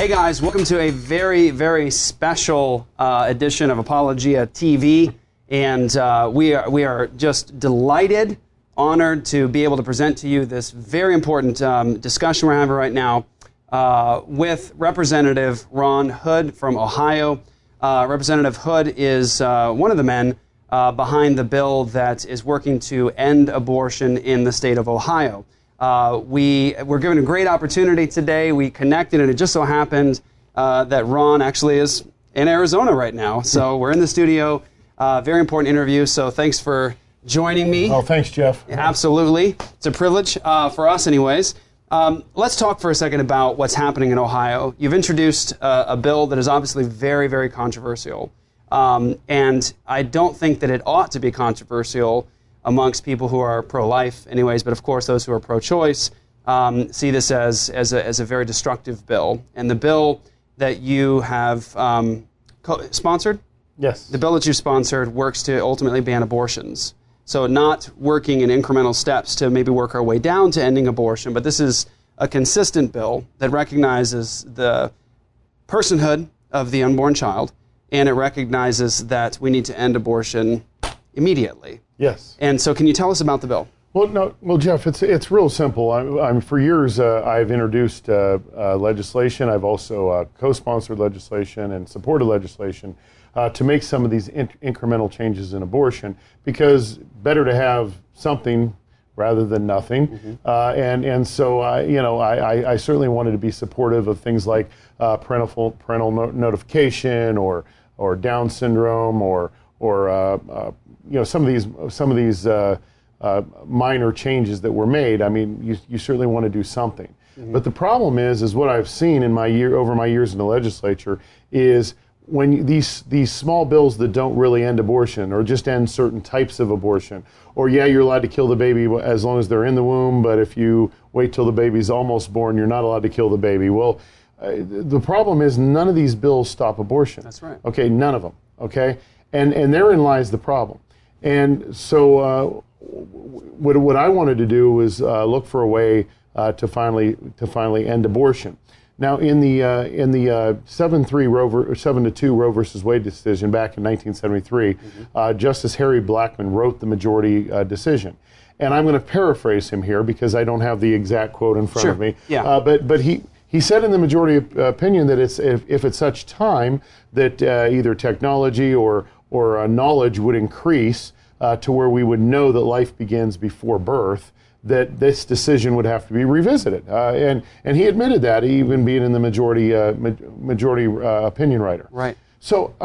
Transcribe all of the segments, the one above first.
Hey guys, welcome to a very, very special edition of Apologia TV, and we are just delighted, honored to be able to present to you this very important discussion we're having right now with Representative Ron Hood from Ohio. Representative Hood is one of the men behind the bill that is working to end abortion in the state of Ohio. We were given a great opportunity today. We connected, and it just so happened that Ron actually is in Arizona right now. So we're in the studio. Very important interview. So thanks for joining me. Oh, thanks, Jeff. Absolutely. It's a privilege for us anyways. Let's talk for a second about what's happening in Ohio. You've introduced a bill that is obviously very, very controversial. And I don't think that it ought to be controversial amongst people who are pro-life anyways, but of course those who are pro-choice see this as a very destructive bill. And the bill that you have sponsored? Yes. The bill that you sponsored works to ultimately ban abortions. So not working in incremental steps to maybe work our way down to ending abortion, but this is a consistent bill that recognizes the personhood of the unborn child, and it recognizes that we need to end abortion immediately. Yes. And so can you tell us about the bill? Well, Jeff, it's real simple. For years, I've introduced legislation. I've also co-sponsored legislation and supported legislation to make some of these incremental changes in abortion, because better to have something rather than nothing. Mm-hmm. And so I certainly wanted to be supportive of things like parental notification or Down syndrome or some of these minor changes that were made. I mean, you certainly want to do something. Mm-hmm. But the problem is what I've seen in over my years in the legislature is when these small bills that don't really end abortion or just end certain types of abortion, or you're allowed to kill the baby as long as they're in the womb, but if you wait till the baby's almost born, you're not allowed to kill the baby. Well, the problem is none of these bills stop abortion. That's right. Okay, none of them. Okay, and therein lies the problem. And so what I wanted to do was look for a way to finally end abortion. Now, in the 7-2 Roe versus Wade decision back in 1973, mm-hmm. Justice Harry Blackmun wrote the majority decision. And I'm going to paraphrase him here because I don't have the exact quote in front of me. Yeah. But he said in the majority opinion that if at such time that either technology or knowledge would increase to where we would know that life begins before birth, that this decision would have to be revisited. And he admitted that, even being in the majority opinion writer. Right. So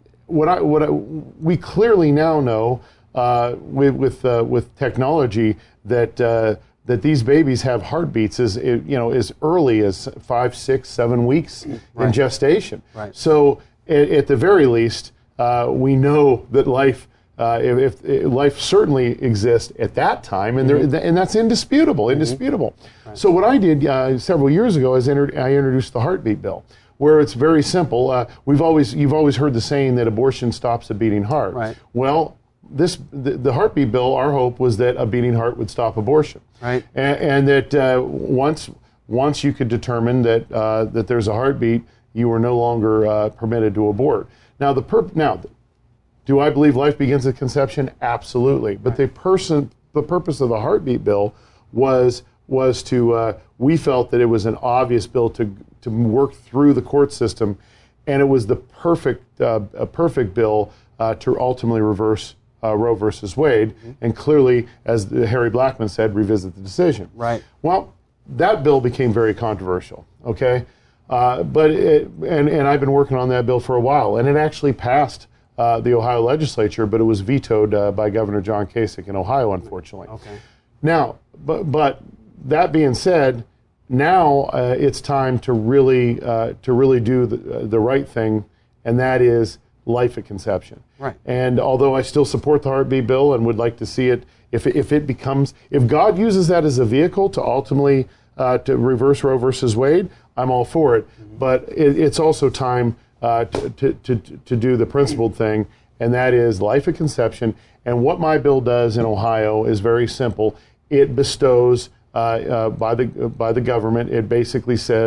we clearly now know with technology that these babies have heartbeats as early as 5, 6, 7 weeks in gestation. Right. So at the very least, we know that life. If life certainly exists at that time, and mm-hmm. and that's indisputable. Mm-hmm. Right. So what I did several years ago is I introduced the heartbeat bill, where it's very simple. You've always heard the saying that abortion stops a beating heart. Right. Well, the heartbeat bill, our hope was that a beating heart would stop abortion. Right. And that once you could determine that there's a heartbeat, you were no longer permitted to abort. Now do I believe life begins at conception? Absolutely. But the purpose of the heartbeat bill was to we felt that it was an obvious bill to work through the court system, and it was the perfect bill to ultimately reverse Roe versus Wade, mm-hmm. and clearly, as Harry Blackmun said, revisit the decision. Right. Well, that bill became very controversial. Okay, but I've been working on that bill for a while, and it actually passed the Ohio legislature, but it was vetoed by Governor John Kasich in Ohio, unfortunately. Okay. Now, but that being said, now it's time to really do the right thing, and that is life at conception. Right. And although I still support the heartbeat bill and would like to see it, if God uses that as a vehicle to ultimately to reverse Roe versus Wade, I'm all for it. Mm-hmm. But it's also time to do the principled thing, and that is life at conception. And what my bill does in Ohio is very simple. It bestows by the government. It basically says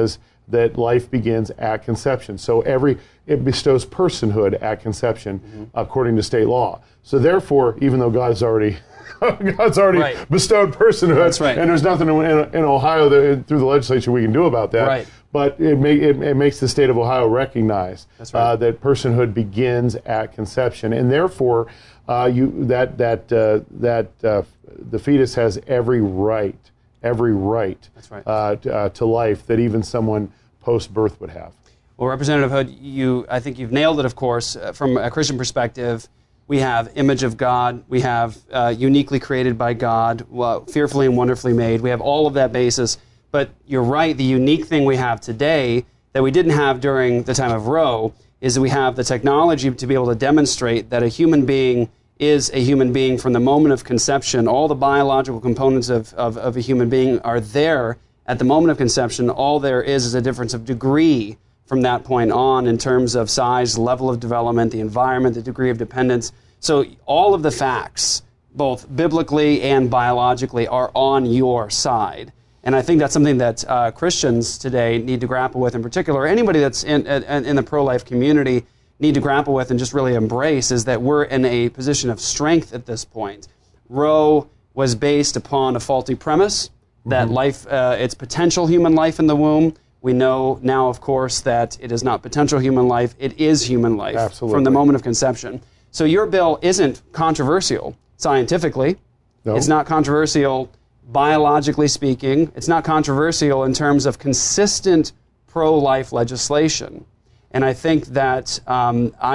that life begins at conception. So it bestows personhood at conception, according to state law. So therefore, even though God's already bestowed personhood, and there's nothing in Ohio through the legislature we can do about that. But it makes the state of Ohio recognize that personhood begins at conception, and therefore the fetus has every right to life that even someone post-birth would have. Well, Representative Hood, I think you've nailed it. Of course, from a Christian perspective, we have image of God. We have uniquely created by God, fearfully and wonderfully made. We have all of that basis. But you're right, the unique thing we have today that we didn't have during the time of Roe is that we have the technology to be able to demonstrate that a human being is a human being from the moment of conception. All the biological components of a human being are there at the moment of conception. All there is a difference of degree from that point on in terms of size, level of development, the environment, the degree of dependence. So all of the facts, both biblically and biologically, are on your side. And I think that's something that Christians today need to grapple with in particular. Anybody that's in the pro-life community need to grapple with and just really embrace is that we're in a position of strength at this point. Roe was based upon a faulty premise that life, it's potential human life in the womb. We know now, of course, that it is not potential human life. It is human life from the moment of conception. So your bill isn't controversial scientifically. No. It's not controversial biologically speaking. It's not controversial in terms of consistent pro-life legislation. And I think that I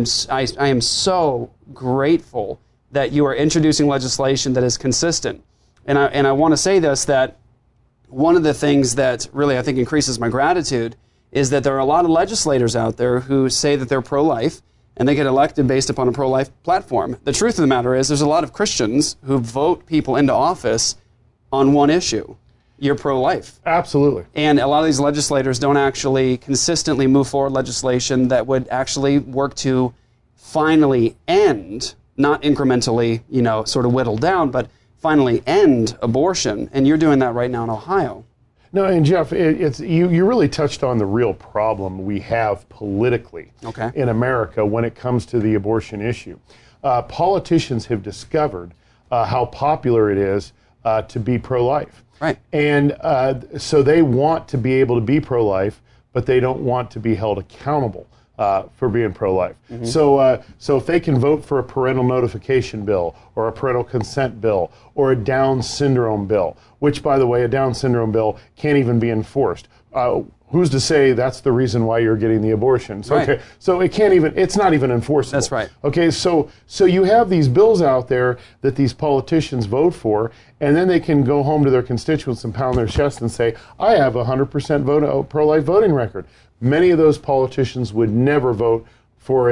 am so grateful that you are introducing legislation that is consistent. And I want to say this, that one of the things that really I think increases my gratitude is that there are a lot of legislators out there who say that they're pro-life, and they get elected based upon a pro-life platform. The truth of the matter is there's a lot of Christians who vote people into office on one issue. You're pro-life. Absolutely. And a lot of these legislators don't actually consistently move forward legislation that would actually work to finally end, not incrementally, sort of whittle down, but finally end abortion. And you're doing that right now in Ohio. No, and Jeff, you really touched on the real problem we have politically in America when it comes to the abortion issue. Politicians have discovered how popular it is to be pro-life. Right. And so they want to be able to be pro-life, but they don't want to be held accountable for being pro-life. So if they can vote for a parental notification bill or a parental consent bill or a Down syndrome bill, which, by the way, a Down syndrome bill can't even be enforced. Who's to say that's the reason why you're getting the abortion? So, so it's not even enforceable. That's right. Okay, so you have these bills out there that these politicians vote for, and then they can go home to their constituents and pound their chest and say, I have a 100% pro-life voting record. Many of those politicians would never vote for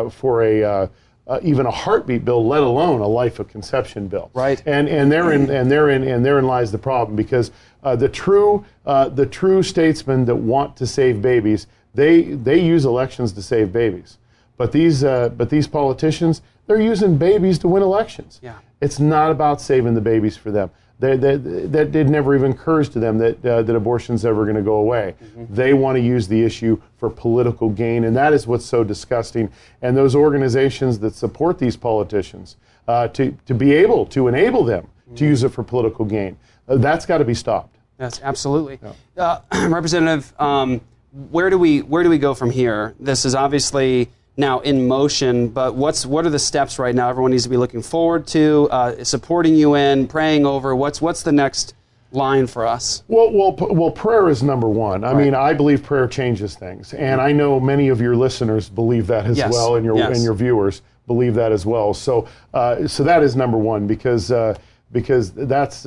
even a heartbeat bill, let alone a life of conception bill. Right. And therein lies the problem, because the true statesmen that want to save babies, they use elections to save babies. But these politicians, they're using babies to win elections. Yeah. It's not about saving the babies for them. That it never even occurs to them that abortion's ever going to go away. They want to use the issue for political gain, and that is what's so disgusting. And those organizations that support these politicians, to be able to enable them to use it for political gain, that's got to be stopped. Yes, absolutely. Yeah. Representative, where do we go from here? This is obviously now in motion, but what are the steps right now everyone needs to be looking forward to, supporting you in, praying over? What's the next line for us? Well, prayer is number one. I mean, I believe prayer changes things, and I know many of your listeners believe that as well, and your viewers believe that as well. So that is number one, because God's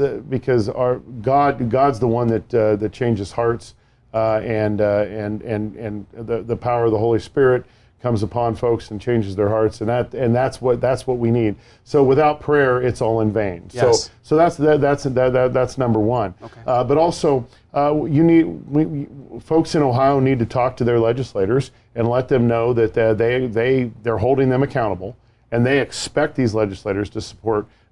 the one that changes hearts, and the power of the Holy Spirit comes upon folks and changes their hearts, and that's what we need. So without prayer, it's all in vain. Yes. So that's number one. Okay. But also, folks in Ohio need to talk to their legislators and let them know that they're holding them accountable, and they expect these legislators to support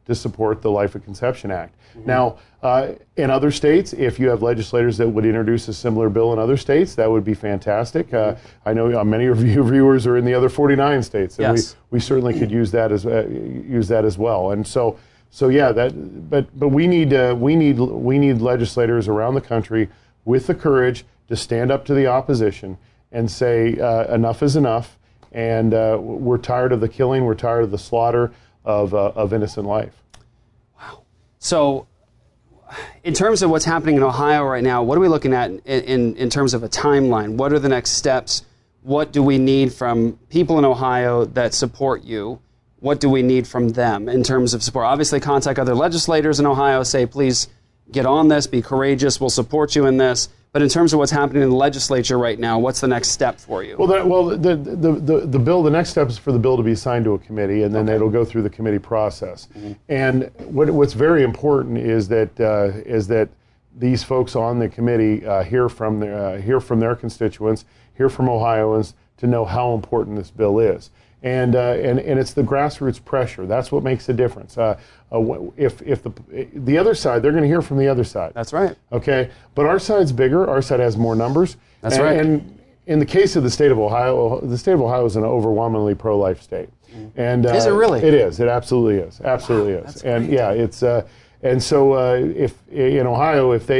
to support the Life at Conception Act. Now, in other states, if you have legislators that would introduce a similar bill in other states, that would be fantastic. I know many of you viewers are in the other 49 states, and yes. we certainly could use that as well. And so yeah, but we need legislators around the country with the courage to stand up to the opposition and say enough is enough, and we're tired of the killing, we're tired of the slaughter of innocent life. Wow. So, in terms of what's happening in Ohio right now, what are we looking at in terms of a timeline? What are the next steps? What do we need from people in Ohio that support you? What do we need from them in terms of support? Obviously, contact other legislators in Ohio, say, please get on this, be courageous, we'll support you in this. But in terms of what's happening in the legislature right now, what's the next step for you? The bill, the next step is for the bill to be assigned to a committee, and then it'll go through the committee process. Mm-hmm. And what's very important is that these folks on the committee hear from their constituents, hear from Ohioans to know how important this bill is. And it's the grassroots pressure. That's what makes the difference. If the other side, they're going to hear from the other side. That's right. Okay, but our side's bigger. Our side has more numbers. That's right. And in the case of the state of Ohio is an overwhelmingly pro-life state. And is it really? It is. It absolutely is. Absolutely is. That's and great. yeah, it's and so if in Ohio, if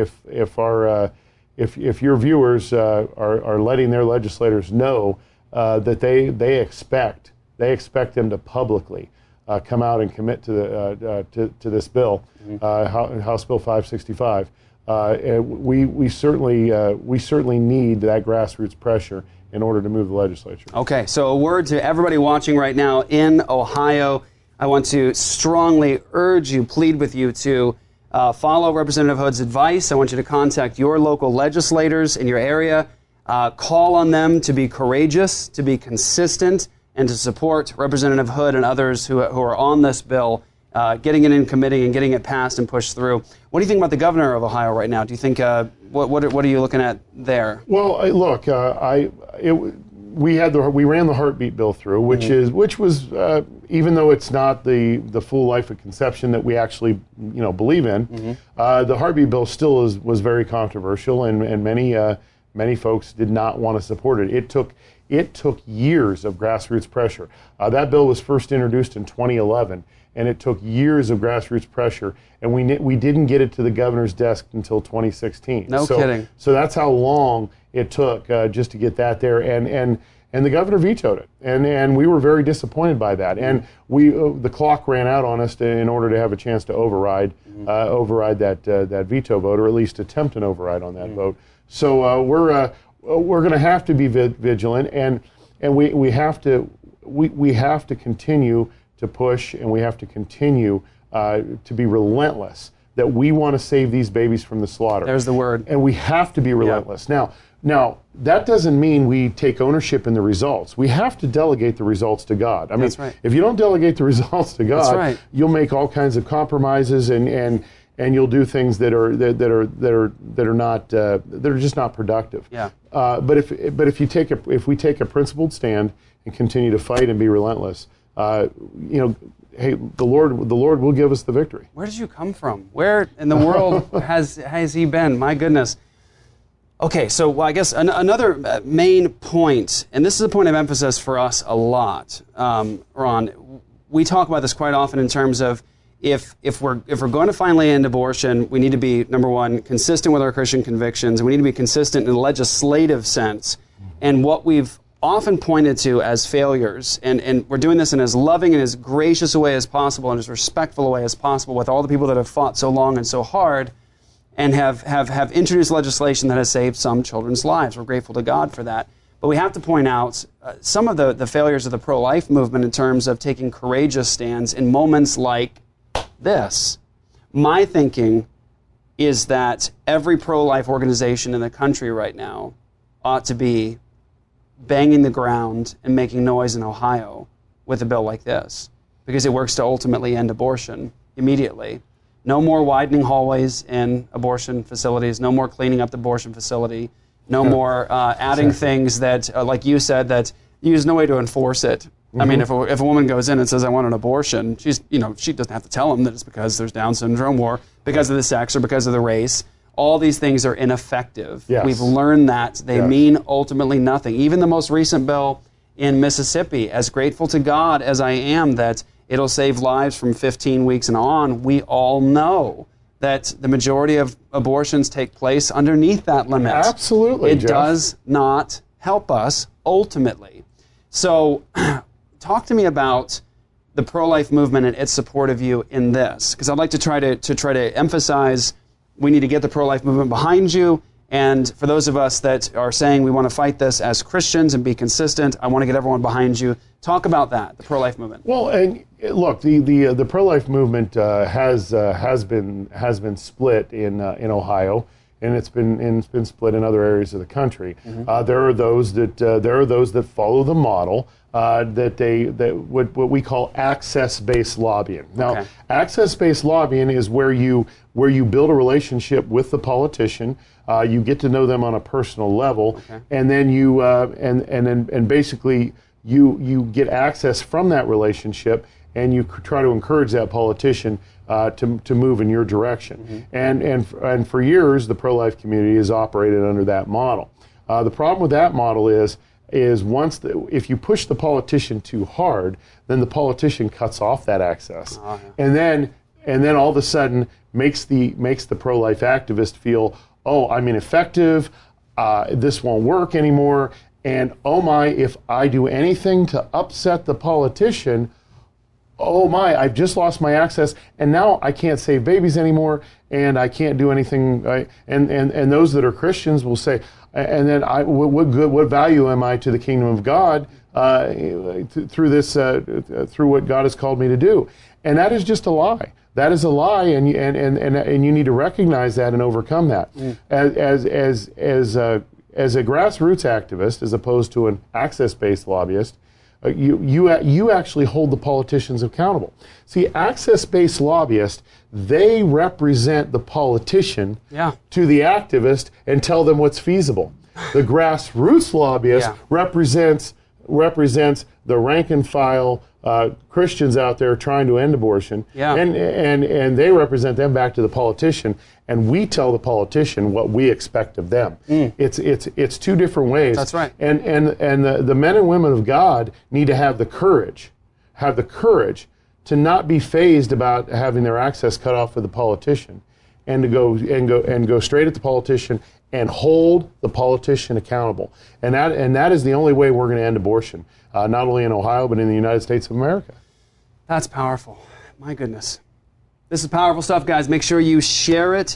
your viewers are letting their legislators know that they expect them to publicly come out and commit to this bill, House Bill 565. We certainly need that grassroots pressure in order to move the legislature. Okay, so a word to everybody watching right now in Ohio. I want to strongly urge you, plead with you to follow Representative Hood's advice. I want you to contact your local legislators in your area. Call on them to be courageous, to be consistent, and to support Representative Hood and others who are on this bill, getting it in committee and getting it passed and pushed through. What do you think about the governor of Ohio right now? Do you think what are you looking at there? Well, look, we ran the heartbeat bill through, which was even though it's not the full Life at Conception that we actually believe in, the heartbeat bill still was very controversial, and many folks did not want to support it. It took years of grassroots pressure. That bill was first introduced in 2011, and it took years of grassroots pressure, and we didn't get it to the governor's desk until 2016. No kidding. So that's how long it took just to get that there, and the governor vetoed it, and we were very disappointed by that. And the clock ran out on us in order to have a chance to override that veto vote, or at least attempt an override on that vote. So we're going to have to be vigilant, and we have to continue to push, and we have to continue to be relentless that we want to save these babies from the slaughter. There's the word. And we have to be relentless. Yeah. Now that doesn't mean we take ownership in the results. We have to delegate the results to God. I mean, That's right. If you don't delegate the results to God, right. You'll make all kinds of compromises and you'll do things that are just not productive. Yeah. But if we take a principled stand and continue to fight and be relentless, hey, the Lord will give us the victory. Where did you come from? Where in the world has he been? My goodness. Okay, so I guess another main point, and this is a point of emphasis for us a lot, Ron. We talk about this quite often in terms of if we're going to finally end abortion, we need to be, number one, consistent with our Christian convictions. We need to be consistent in a legislative sense. And what we've often pointed to as failures, and we're doing this in as loving and as gracious a way as possible and as respectful a way as possible with all the people that have fought so long and so hard and have introduced legislation that has saved some children's lives. We're grateful to God for that. But we have to point out some of the failures of the pro-life movement in terms of taking courageous stands in moments like this. My thinking is that every pro-life organization in the country right now ought to be banging the ground and making noise in Ohio with a bill like this, because it works to ultimately end abortion immediately. No more widening hallways in abortion facilities, no more cleaning up the abortion facility, no more adding things that, like you said, that there's no way to enforce it. I mean, if a woman goes in and says, I want an abortion, she doesn't have to tell them that it's because there's Down syndrome or because of the sex or because of the race. All these things are ineffective. Yes. We've learned that. They mean ultimately nothing. Even the most recent bill in Mississippi, as grateful to God as I am that it'll save lives from 15 weeks and on, we all know that the majority of abortions take place underneath that limit. Absolutely, It Jeff. does not help us ultimately. So talk to me about the pro-life movement and its support of you in this, because I'd like to try to emphasize we need to get the pro-life movement behind you. And for those of us that are saying we want to fight this as Christians and be consistent, I want to get everyone behind you. Talk about that, the pro-life movement. Well, and look, the pro-life movement has been split in Ohio, and it's been split in other areas of the country. There are those that follow the model what we call access-based lobbying. Now, access-based lobbying is where you build a relationship with the politician. You get to know them on a personal level, and then you and basically you get access from that relationship, and you try to encourage that politician to move in your direction. And for years, the pro-life community has operated under that model. The problem with that model is if you push the politician too hard, then the politician cuts off that access, and then all of a sudden makes the pro-life activist feel, oh, I'm ineffective, this won't work anymore, and oh my, if I do anything to upset the politician, oh my, I've just lost my access, and now I can't save babies anymore, and I can't do anything. And those that are Christians will say, and then what value am I to the kingdom of God through what God has called me to do? And that is just a lie. That is a lie, and you need to recognize that and overcome that. As a grassroots activist, as opposed to an access-based lobbyist, you actually hold the politicians accountable. See, access-based lobbyists, they represent the politician to the activist and tell them what's feasible. The grassroots lobbyist represents the rank and file Christians out there trying to end abortion, and they represent them back to the politician, and we tell the politician what we expect of them. It's two different ways. That's right. And the men and women of God need to have the courage to not be fazed about having their access cut off with the politician, and to go straight at the politician and hold the politician accountable. And that is the only way we're going to end abortion, not only in Ohio, but in the United States of America. That's powerful. My goodness. This is powerful stuff, guys. Make sure you share it.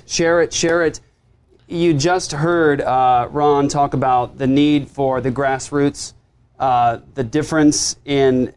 You just heard Ron talk about the need for the grassroots, the difference in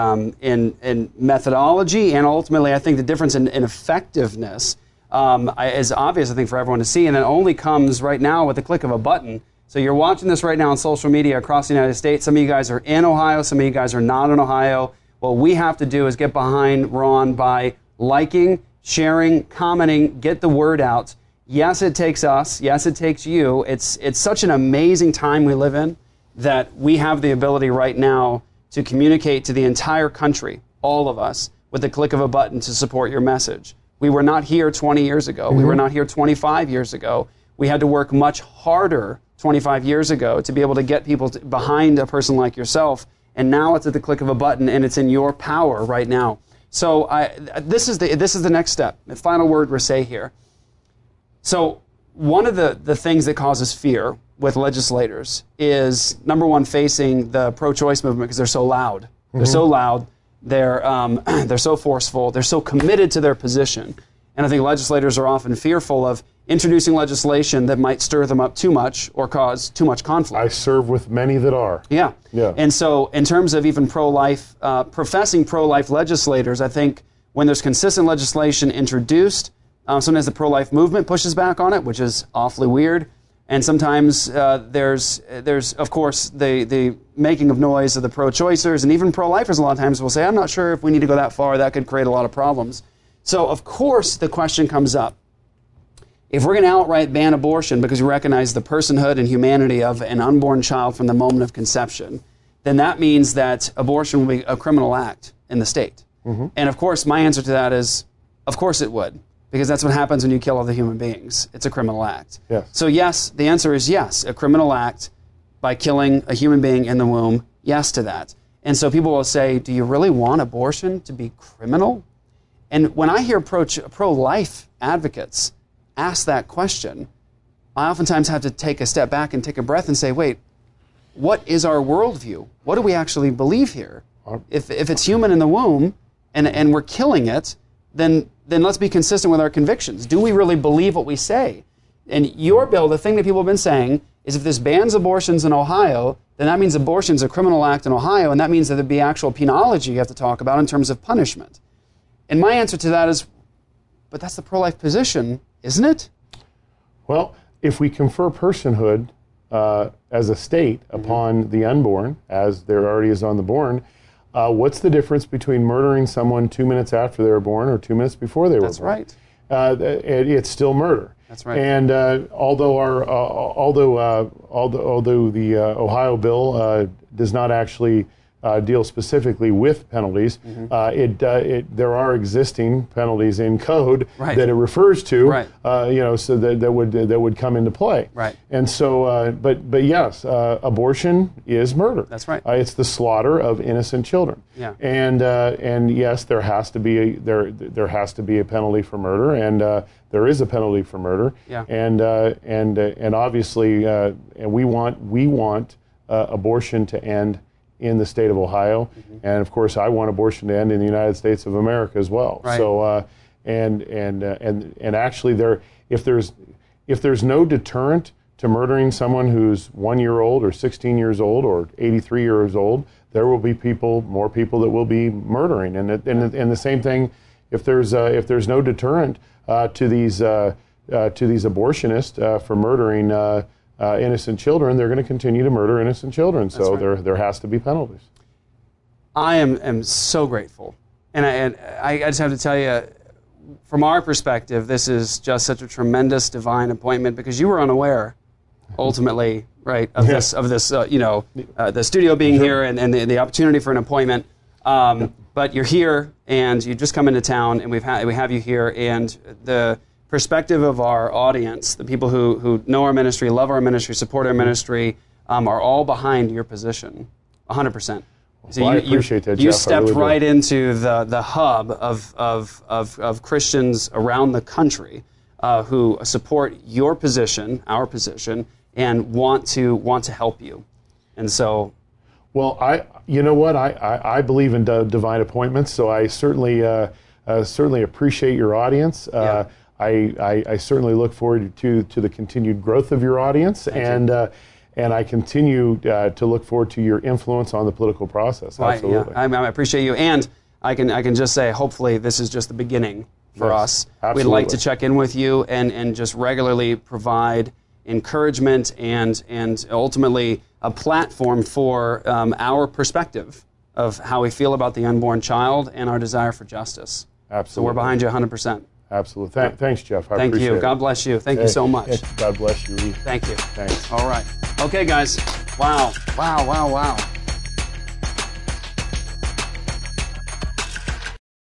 methodology, and ultimately, I think the difference in effectiveness is obvious, I think, for everyone to see, and it only comes right now with the click of a button. So you're watching this right now on social media across the United States. Some of you guys are in Ohio. Some of you guys are not in Ohio. What we have to do is get behind Ron by liking, sharing, commenting, get the word out. Yes, it takes us. Yes, it takes you. It's such an amazing time we live in that we have the ability right now to communicate to the entire country, all of us, with the click of a button to support your message. We were not here 20 years ago. We were not here 25 years ago. We had to work much harder 25 years ago to be able to get people behind a person like yourself. And now it's at the click of a button, and it's in your power right now. So this is the next step. The final word, Rasay, here. So one of the things that causes fear with legislators is, number one, facing the pro-choice movement because they're so loud. They're so loud. They're so forceful. They're so committed to their position. And I think legislators are often fearful of introducing legislation that might stir them up too much or cause too much conflict. I serve with many that are. Yeah. And so in terms of even pro-life, professing pro-life legislators, I think when there's consistent legislation introduced, sometimes the pro-life movement pushes back on it, which is awfully weird. And sometimes there's of course, the making of noise of the pro-choicers, and even pro-lifers a lot of times will say, I'm not sure if we need to go that far. That could create a lot of problems. So, of course, the question comes up. If we're going to outright ban abortion because we recognize the personhood and humanity of an unborn child from the moment of conception, then that means that abortion will be a criminal act in the state. And of course, my answer to that is, of course it would, because that's what happens when you kill other human beings. It's a criminal act. Yes. So yes, the answer is yes, a criminal act by killing a human being in the womb, yes to that. And so people will say, do you really want abortion to be criminal? And when I hear pro-life advocates ask that question, I oftentimes have to take a step back and take a breath and say, wait, what is our worldview? What do we actually believe here? If it's human in the womb and we're killing it, then let's be consistent with our convictions. Do we really believe what we say? And your bill, the thing that people have been saying, is if this bans abortions in Ohio, then that means abortion is a criminal act in Ohio, and that means that there'd be actual penology you have to talk about in terms of punishment. And my answer to that is, but that's the pro-life position, isn't it? Well, if we confer personhood as a state upon the unborn, as there already is on the born, what's the difference between murdering someone 2 minutes after they were born or 2 minutes before they were born? That's right. It's still murder. That's right. And although the Ohio bill does not actually deal specifically with penalties, there are existing penalties in code that it refers to, so that would come into play. Right. And so, but yes, abortion is murder. That's right. It's the slaughter of innocent children. Yeah. And yes, there has to be a penalty for murder, and there is a penalty for murder. Yeah. And obviously, and we want abortion to end in the state of Ohio, and of course, I want abortion to end in the United States of America as well. Right. So, and actually, if there's no deterrent to murdering someone who's 1 year old or 16 years old or 83 years old, there will be more people that will be murdering. And the same thing, if there's no deterrent to these abortionists for murdering innocent children, they're going to continue to murder innocent children. So there has to be penalties. I am so grateful, and I just have to tell you, from our perspective, this is just such a tremendous divine appointment, because you were unaware, ultimately, right, of this the studio being here and the opportunity for an appointment. But you're here, and you just come into town, and we have you here, and the perspective of our audience, the people who know our ministry, love our ministry, support our ministry, are all behind your position, 100%. So I appreciate that, Jeff. You stepped right into the hub of Christians around the country who support your position, our position, and want to help you. And so, well, I believe in divine appointments, so I certainly appreciate your audience. I certainly look forward to the continued growth of your audience, and I continue to look forward to your influence on the political process. Absolutely. Yeah. I appreciate you, and I can just say, hopefully, this is just the beginning for us. Absolutely. We'd like to check in with you and just regularly provide encouragement and ultimately a platform for our perspective of how we feel about the unborn child and our desire for justice. Absolutely. So we're behind you 100%. Absolutely. Thanks, Jeff. Thank you. It. God bless you. Thank you so much. God bless you. Thank you. Thanks. All right. Okay, guys. Wow.